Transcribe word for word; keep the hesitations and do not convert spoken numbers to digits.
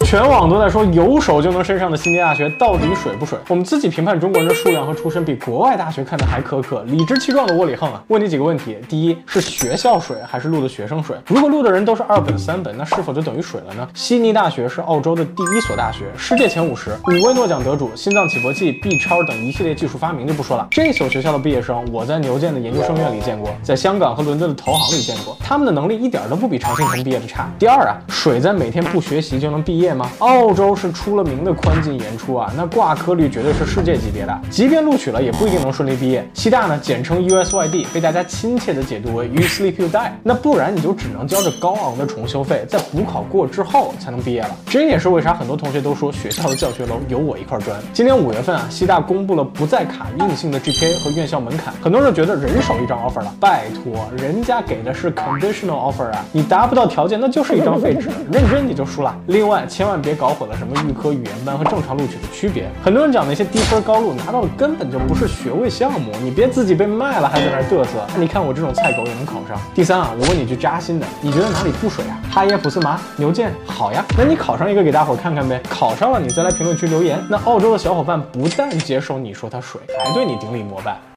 全网都在说有手就能升上的悉尼大学到底水不水？我们自己评判中国人的数量和出身比国外大学看的还苛刻，理直气壮的窝里横啊！问你几个问题：第一，是学校水还是录的学生水？如果录的人都是二本三本，那是否就等于水了呢？悉尼大学是澳洲的第一所大学，世界前五十，五位诺奖得主，心脏起搏器、B 超等一系列技术发明就不说了。这所学校的毕业生，我在牛剑的研究生院里见过，在香港和伦敦的投行里见过，他们的能力一点都不比常青藤毕业的差。第二啊，水在每天不学习就能毕业吗？澳洲是出了名的宽进严出啊，那挂科率绝对是世界级别的，即便录取了，也不一定能顺利毕业。西大呢，简称 U S Y D， 被大家亲切的解读为 You Sleep You Die， 那不然你就只能交着高昂的重修费，在补考过之后才能毕业了。这也是为啥很多同学都说学校的教学楼有我一块砖。今年五月份啊，西大公布了不再卡硬性的 G P A 和院校门槛，很多人就觉得人手一张 offer 了，拜托，人家给的是 conditional offer 啊，你达不到条件那就是一张废纸，认真你就输了。另外，千万别搞混了什么预科语言班和正常录取的区别，很多人讲那些低分高录拿到的根本就不是学位项目，你别自己被卖了还在那儿嘚瑟。你看我这种菜狗也能考上。第三啊，我问你句扎心的，你觉得哪里不水啊？哈耶、普斯麻、牛剑好呀，那你考上一个给大伙看看呗。考上了你再来评论区留言，那澳洲的小伙伴不但接受你说他水，还对你顶礼膜拜。